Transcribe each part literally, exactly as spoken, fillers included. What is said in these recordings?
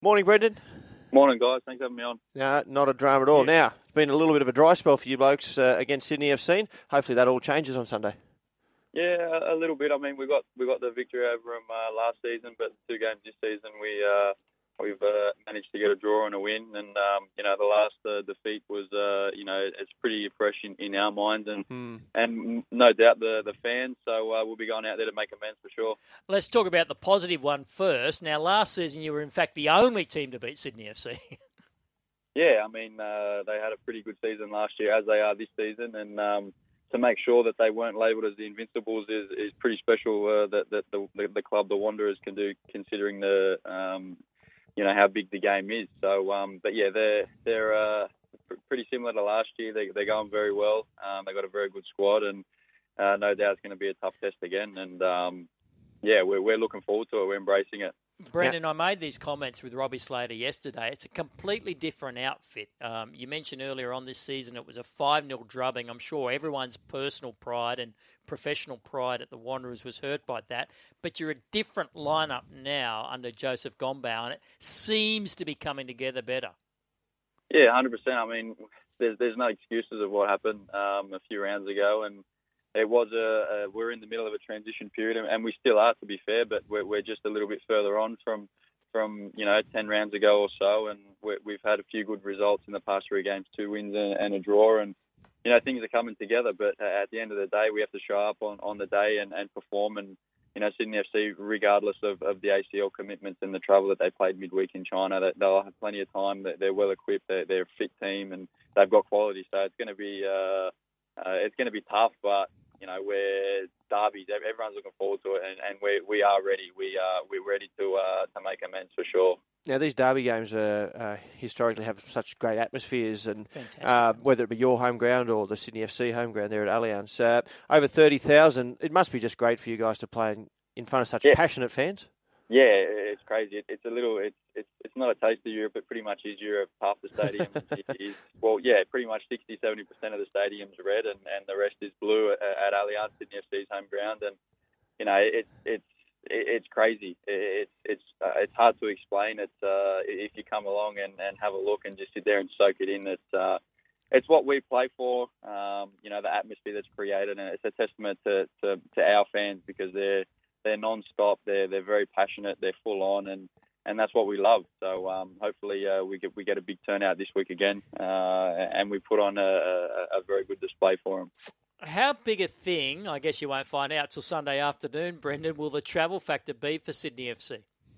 Morning, Brendan. Morning, guys. Thanks for having me on. No, not a drama at all. Yeah. Now, it's been a little bit of a dry spell for you blokes uh, against Sydney F C. Hopefully that all changes on Sunday. Yeah, a little bit. I mean, we got we got the victory over them uh, last season, but two games this season we uh, we've uh, managed to get a draw and a win. And um, you know, the last uh, defeat was uh, you know it's pretty fresh in, in our minds, and Hmm. and no doubt the the fans. So uh, we'll be going out there to make amends for sure. Let's talk about the positive one first. Now, last season you were in fact the only team to beat Sydney F C. Yeah, I mean uh, they had a pretty good season last year, as they are this season, and. Um, To make sure that they weren't labelled as the Invincibles is, is pretty special. Uh, that that the, the the club, the Wanderers, can do, considering the um, you know how big the game is. So, um, but yeah, they're they're uh, pretty similar to last year. They they're going very well. Um, they got a very good squad, and uh, no doubt it's going to be a tough test again. And um, yeah, we're we're looking forward to it. We're embracing it. Brendan, I made these comments with Robbie Slater yesterday. It's a completely different outfit. Um, you mentioned earlier on this season it was a five nil drubbing. I'm sure everyone's personal pride and professional pride at the Wanderers was hurt by that. But you're a different lineup now under Joseph Gombau, and it seems to be coming together better. Yeah, one hundred percent. I mean, there's there's no excuses of what happened um, a few rounds ago, and it was a, a we're in the middle of a transition period, and we still are, to be fair, but we're, we're just a little bit further on from from you know ten rounds ago or so, and we're, we've had a few good results in the past three games, two wins and, and a draw, and you know things are coming together. But at the end of the day, we have to show up on, on the day and, and perform. And you know Sydney F C, regardless of, of the A C L commitments and the travel that they played midweek in China, that they'll have plenty of time. They're well equipped. They're, they're a fit team, and they've got quality. So it's going to be uh, uh, it's going to be tough, but. You know, we're derbies. Everyone's looking forward to it, and, and we we are ready. We are we're ready to uh, to make amends for sure. Now, these derby games are, uh, historically have such great atmospheres, and uh, whether it be your home ground or the Sydney F C home ground there at Allianz, uh, over thirty thousand. It must be just great for you guys to play in, in front of such yeah. passionate fans. Yeah, it's crazy. It, it's a little. It's it's it's not a taste of Europe, but pretty much is Europe. Half the stadium is well, yeah, pretty much sixty, seventy percent of the stadium's red, and, and the rest is blue at, at Allianz, Sydney F C's home ground. And you know, it's it's it's crazy. It's it's uh, it's hard to explain. It's uh, if you come along and, and have a look and just sit there and soak it in. It's uh, it's what we play for. Um, you know, the atmosphere that's created, and it's a testament to, to, to our fans because they're. They're non-stop. They're they're very passionate. They're full on, and, and that's what we love. So um, hopefully uh, we get we get a big turnout this week again, uh, and we put on a, a, a very good display for them. How big a thing? I guess you won't find out till Sunday afternoon, Brendan. Will the travel factor be for Sydney F C?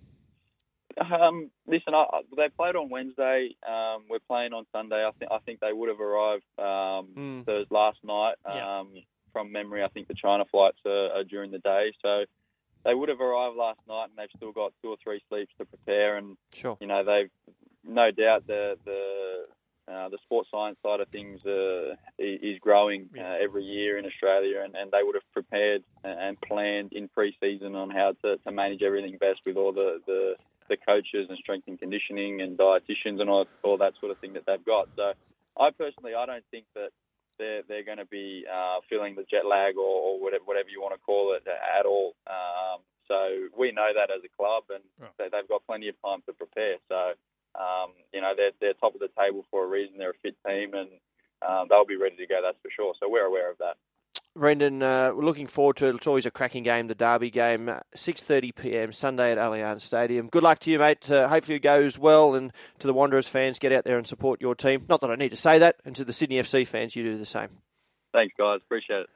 Um, listen, I, they played on Wednesday. Um, we're playing on Sunday. I think I think they would have arrived um, Mm. Thursday last night. Um, Yeah. From memory, I think the China flights are, are during the day, so. They would have arrived last night, and they've still got two or three sleeps to prepare. And Sure. you know, they've no doubt the the uh, the sports science side of things uh, is growing uh, every year in Australia, and, and they would have prepared and planned in pre-season on how to, to manage everything best with all the, the, the coaches and strength and conditioning and dietitians and all, all that sort of thing that they've got. So, I personally, I don't think that. They're, they're going to be uh, feeling the jet lag or, or whatever whatever you want to call it at all. Um, so we know that as a club, and right. they've got plenty of time to prepare. So, um, you know, they're, they're top of the table for a reason. They're a fit team, and um, they'll be ready to go, that's for sure. So we're aware of that. Brendan, uh, we're looking forward to it. It's always a cracking game, the derby game, six thirty p.m. Sunday at Allianz Stadium. Good luck to you, mate. Uh, hopefully it goes well, and to the Wanderers fans, get out there and support your team. Not that I need to say that, and to the Sydney F C fans, you do the same. Thanks, guys. Appreciate it.